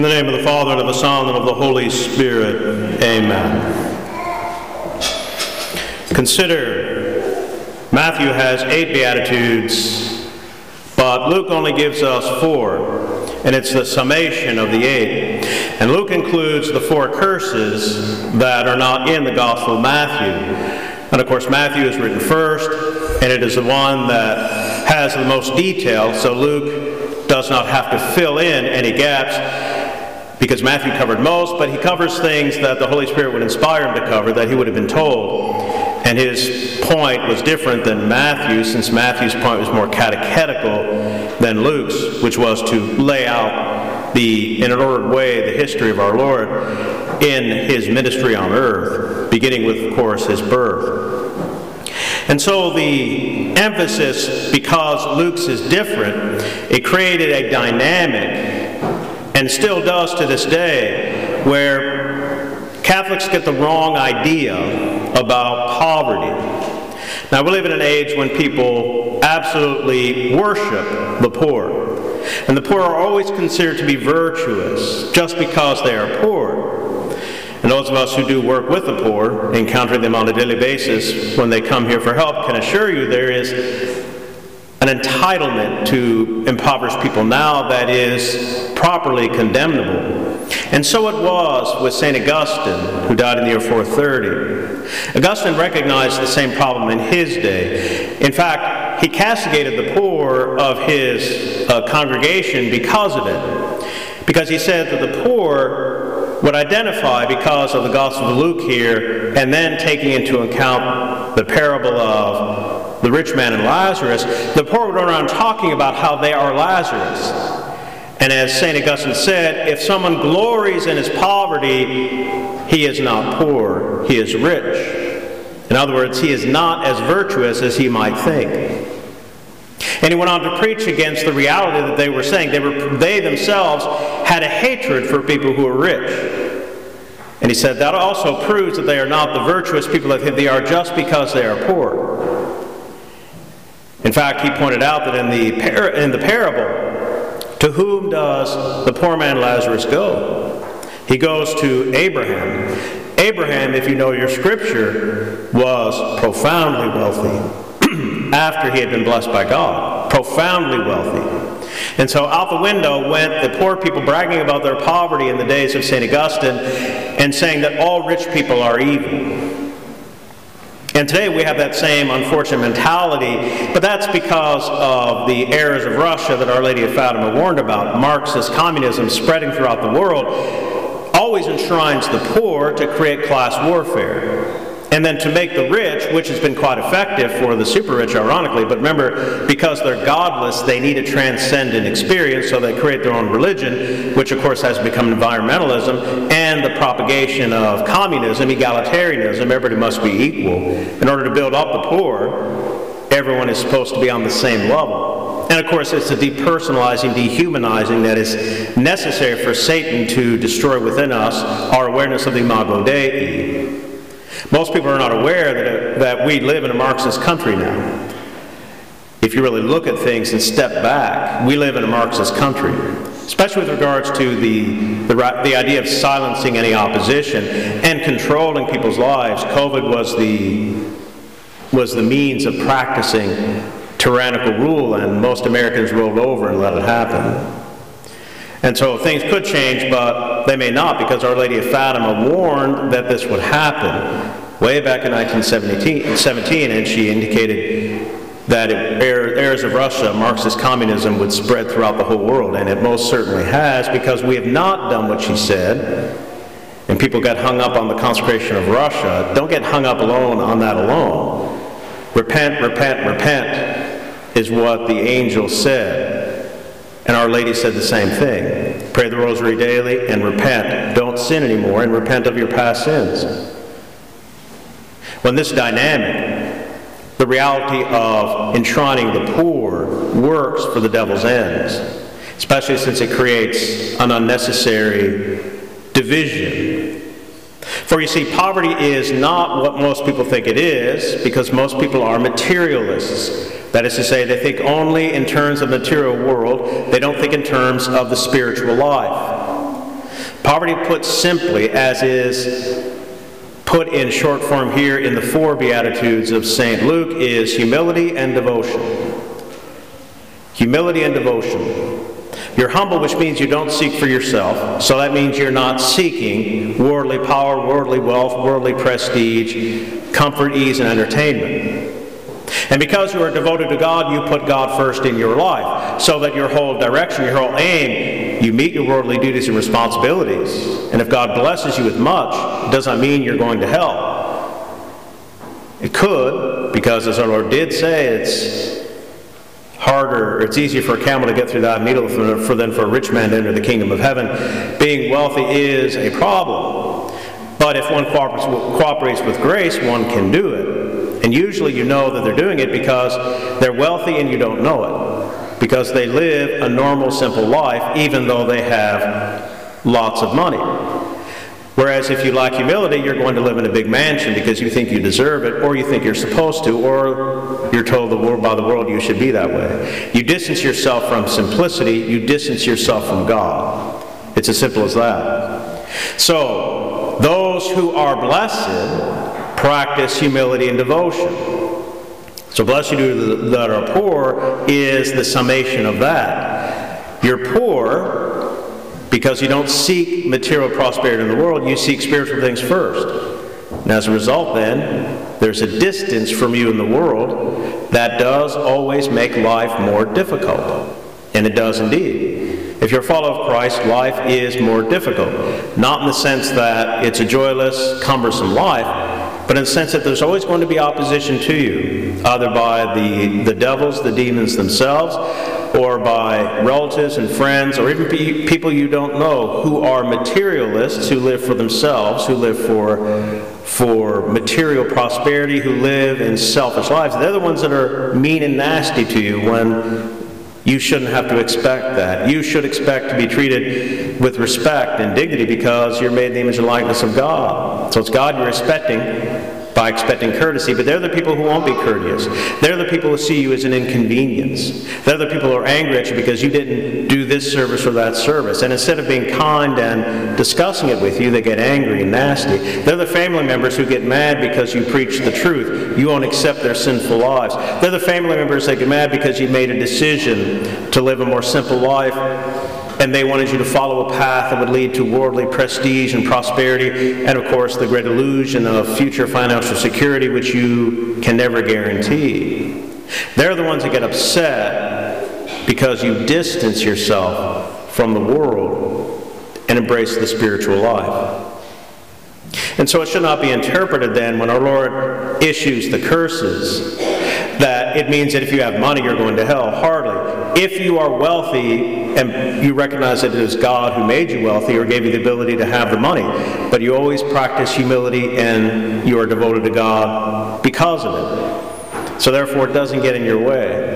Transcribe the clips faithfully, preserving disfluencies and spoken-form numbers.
In the name of the Father, and of the Son, and of the Holy Spirit. Amen. Consider, Matthew has eight Beatitudes, but Luke only gives us four, and it's the summation of the eight. And Luke includes the four curses that are not in the Gospel of Matthew. And of course, Matthew is written first, and it is the one that has the most detail, so Luke does not have to fill in any gaps, because Matthew covered most, but he covers things that the Holy Spirit would inspire him to cover, that he would have been told. And his point was different than Matthew's, since Matthew's point was more catechetical than Luke's, which was to lay out the, in an ordered way, the history of our Lord in his ministry on earth, beginning with, of course, his birth. And so the emphasis, because Luke's is different, it created a dynamic, and still does to this day, where Catholics get the wrong idea about poverty. Now, we live in an age when people absolutely worship the poor. And the poor are always considered to be virtuous just because they are poor. And those of us who do work with the poor, encountering them on a daily basis when they come here for help, can assure you there is an entitlement to impoverished people now that is properly condemnable. And so it was with Saint Augustine, who died in the year four thirty. Augustine recognized the same problem in his day. In fact, he castigated the poor of his uh, congregation because of it. Because he said that the poor would identify, because of the Gospel of Luke here, and then taking into account the parable of the rich man and Lazarus, the poor would run around talking about how they are Lazarus. And as Saint Augustine said, if someone glories in his poverty, he is not poor, he is rich. In other words, he is not as virtuous as he might think. And he went on to preach against the reality that they were saying. They, were, they themselves had a hatred for people who were rich. And he said that also proves that they are not the virtuous people that they are just because they are poor. In fact, he pointed out that in the, par in the parable, to whom does the poor man Lazarus go? He goes to Abraham. Abraham, if you know your scripture, was profoundly wealthy after he had been blessed by God. Profoundly wealthy. And so out the window went the poor people bragging about their poverty in the days of Saint Augustine and saying that all rich people are evil. And today we have that same unfortunate mentality, but that's because of the errors of Russia that Our Lady of Fatima warned about. Marxist communism spreading throughout the world always enshrines the poor to create class warfare. And then to make the rich, which has been quite effective for the super rich, ironically, but remember, because they're godless, they need a transcendent experience, so they create their own religion, which of course has become environmentalism, and the propagation of communism, egalitarianism, everybody must be equal. In order to build up the poor, everyone is supposed to be on the same level. And of course, it's the depersonalizing, dehumanizing that is necessary for Satan to destroy within us our awareness of the Imago Dei. Most people are not aware that, it, that we live in a Marxist country now. If you really look at things and step back, we live in a Marxist country, especially with regards to the, the, the idea of silencing any opposition and controlling people's lives. COVID was the, was the means of practicing tyrannical rule, and most Americans rolled over and let it happen. And so things could change, but they may not, because Our Lady of Fatima warned that this would happen way back in nineteen seventeen, and she indicated that errors of Russia, Marxist communism, would spread throughout the whole world, and it most certainly has, because we have not done what she said, and people got hung up on the consecration of Russia. Don't get hung up alone on that alone. Repent, repent, repent is what the angel said. And Our Lady said the same thing. Pray the rosary daily and repent. Don't sin anymore and repent of your past sins. When this dynamic, the reality of enshrining the poor, works for the devil's ends, especially since it creates an unnecessary division. For you see, poverty is not what most people think it is, because most people are materialists. That is to say, they think only in terms of the material world. They don't think in terms of the spiritual life. Poverty, put simply, as is put in short form here in the four Beatitudes of Saint Luke, is humility and devotion. Humility and devotion. You're humble, which means you don't seek for yourself. So that means you're not seeking worldly power, worldly wealth, worldly prestige, comfort, ease, and entertainment. And because you are devoted to God, you put God first in your life, so that your whole direction, your whole aim, you meet your worldly duties and responsibilities. And if God blesses you with much, it does not mean you're going to hell. It could, because as our Lord did say, it's harder, it's easier for a camel to get through that needle for, than for a rich man to enter the kingdom of heaven. Being wealthy is a problem. But if one cooperates, cooperates with grace, one can do it. And usually you know that they're doing it because they're wealthy and you don't know it. Because they live a normal, simple life, even though they have lots of money. Whereas if you lack humility, you're going to live in a big mansion because you think you deserve it, or you think you're supposed to, or you're told the world by the world you should be that way. You distance yourself from simplicity, you distance yourself from God. It's as simple as that. So, those who are blessed practice humility and devotion. So blessed you that are poor is the summation of that. You're poor because you don't seek material prosperity in the world, you seek spiritual things first. And as a result then, there's a distance from you in the world that does always make life more difficult. And it does indeed. If you're a follower of Christ, life is more difficult. Not in the sense that it's a joyless, cumbersome life, but in the sense that there's always going to be opposition to you, either by the, the devils, the demons themselves, or by relatives and friends, or even pe people you don't know who are materialists, who live for themselves, who live for, for material prosperity, who live in selfish lives. They're the ones that are mean and nasty to you when you shouldn't have to expect that. You should expect to be treated with respect and dignity because you're made in the image and likeness of God. So it's God you're expecting by expecting courtesy, but they're the people who won't be courteous. They're the people who see you as an inconvenience. They're the people who are angry at you because you didn't do this service or that service. And instead of being kind and discussing it with you, they get angry and nasty. They're the family members who get mad because you preach the truth. You won't accept their sinful lives. They're the family members that get mad because you made a decision to live a more simple life, and they wanted you to follow a path that would lead to worldly prestige and prosperity, and of course the great illusion of future financial security, which you can never guarantee. They're the ones that get upset because you distance yourself from the world and embrace the spiritual life. And so it should not be interpreted then when our Lord issues the curses that it means that if you have money you're going to hell. Hardly. If you are wealthy and you recognize that it is God who made you wealthy or gave you the ability to have the money, but you always practice humility and you are devoted to God because of it. So therefore it doesn't get in your way.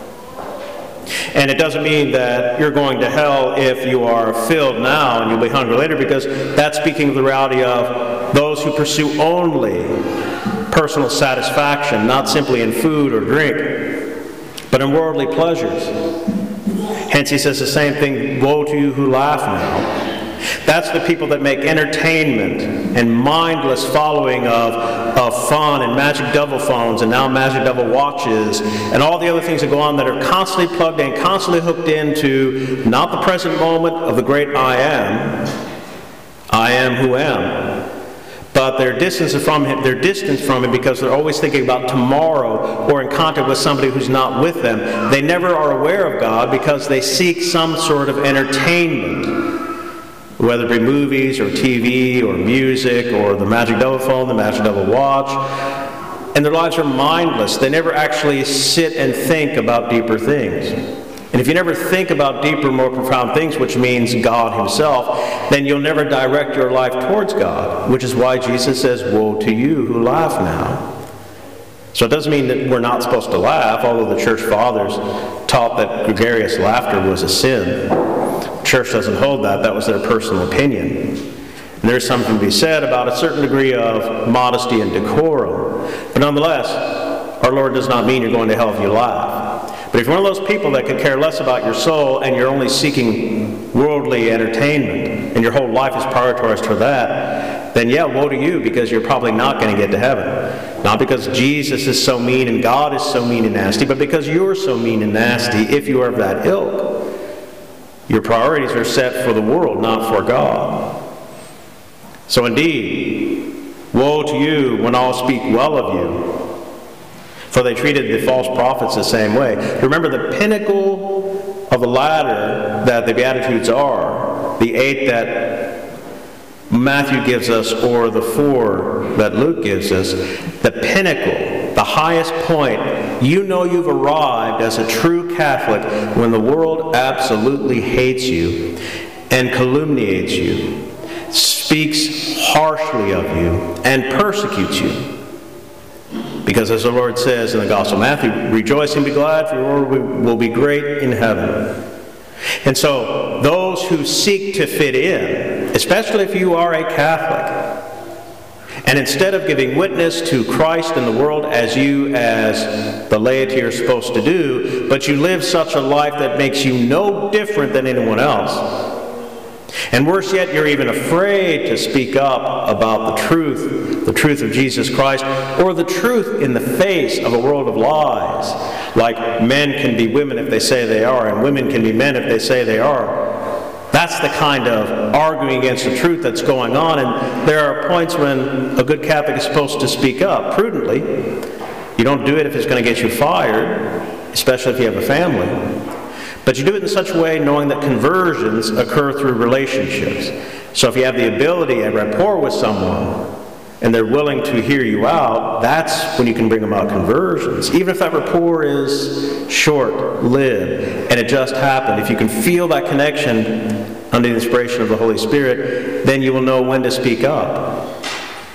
And it doesn't mean that you're going to hell if you are filled now and you'll be hungry later, because that's speaking of the reality of those who pursue only personal satisfaction, not simply in food or drink, but in worldly pleasures. Hence he says the same thing, woe to you who laugh now. That's the people that make entertainment and mindless following of, of fun and magic devil phones and now magic devil watches and all the other things that go on that are constantly plugged in, constantly hooked into not the present moment of the great I am, I am who am, but they're distant from him, they're distant from him because they're always thinking about tomorrow or in contact with somebody who's not with them. They never are aware of God because they seek some sort of entertainment, whether it be movies or T V or music or the magic devil phone, the magic devil watch. And their lives are mindless. They never actually sit and think about deeper things. And if you never think about deeper, more profound things, which means God himself, then you'll never direct your life towards God, which is why Jesus says, woe to you who laugh now. So it doesn't mean that we're not supposed to laugh, although the church fathers taught that gregarious laughter was a sin. The church doesn't hold that. That was their personal opinion. And there's something to be said about a certain degree of modesty and decorum. But nonetheless, our Lord does not mean you're going to hell if you laugh. But if you're one of those people that could care less about your soul and you're only seeking worldly entertainment and your whole life is prioritized for that, then yeah, woe to you, because you're probably not going to get to heaven. Not because Jesus is so mean and God is so mean and nasty, but because you're so mean and nasty if you are of that ilk. Your priorities are set for the world, not for God. So indeed, woe to you when all speak well of you, for they treated the false prophets the same way. Remember, the pinnacle of the ladder that the Beatitudes are, the eight that Matthew gives us, or the four that Luke gives us, the pinnacle, the highest point, you know you've arrived as a true Catholic when the world absolutely hates you and calumniates you, speaks harshly of you, and persecutes you. Because as the Lord says in the Gospel of Matthew, rejoice and be glad, for your reward will be great in heaven. And so those who seek to fit in, especially if you are a Catholic, and instead of giving witness to Christ in the world as you as the laity are supposed to do, but you live such a life that makes you no different than anyone else, and worse yet, you're even afraid to speak up about the truth, the truth of Jesus Christ, or the truth in the face of a world of lies, like men can be women if they say they are, and women can be men if they say they are. That's the kind of arguing against the truth that's going on, and there are points when a good Catholic is supposed to speak up prudently. You don't do it if it's going to get you fired, especially if you have a family. But you do it in such a way knowing that conversions occur through relationships. So if you have the ability and rapport with someone, and they're willing to hear you out, that's when you can bring about conversions. Even if that rapport is short-lived and it just happened, if you can feel that connection under the inspiration of the Holy Spirit, then you will know when to speak up.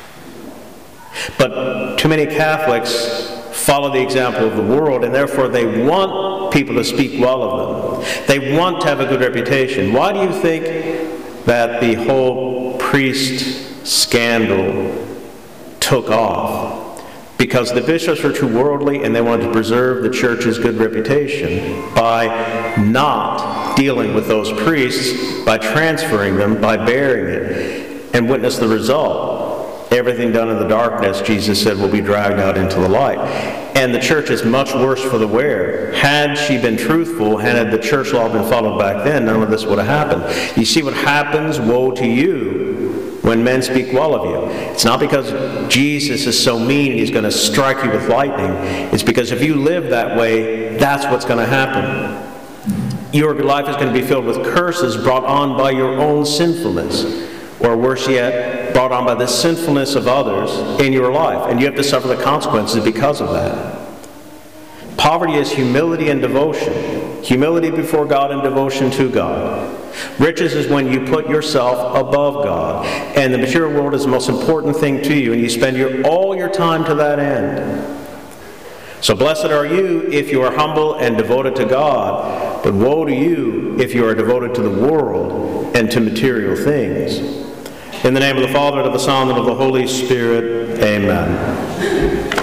But too many Catholics follow the example of the world, and therefore they want people to speak well of them. They want to have a good reputation. Why do you think that the whole priest scandal took off? Because the bishops were too worldly and they wanted to preserve the church's good reputation by not dealing with those priests, by transferring them, by burying it. And witness the result. Everything done in the darkness, Jesus said, will be dragged out into the light. And the church is much worse for the wear. Had she been truthful, had the church law been followed back then, none of this would have happened. You see what happens? Woe to you when men speak well of you. It's not because Jesus is so mean and he's going to strike you with lightning. It's because if you live that way, that's what's going to happen. Your life is going to be filled with curses brought on by your own sinfulness. Or worse yet, brought on by the sinfulness of others in your life. And you have to suffer the consequences because of that. Poverty is humility and devotion. Humility before God and devotion to God. Riches is when you put yourself above God. And the material world is the most important thing to you. And you spend your, all your time to that end. So blessed are you if you are humble and devoted to God. But woe to you if you are devoted to the world and to material things. In the name of the Father, and of the Son, and of the Holy Spirit, amen.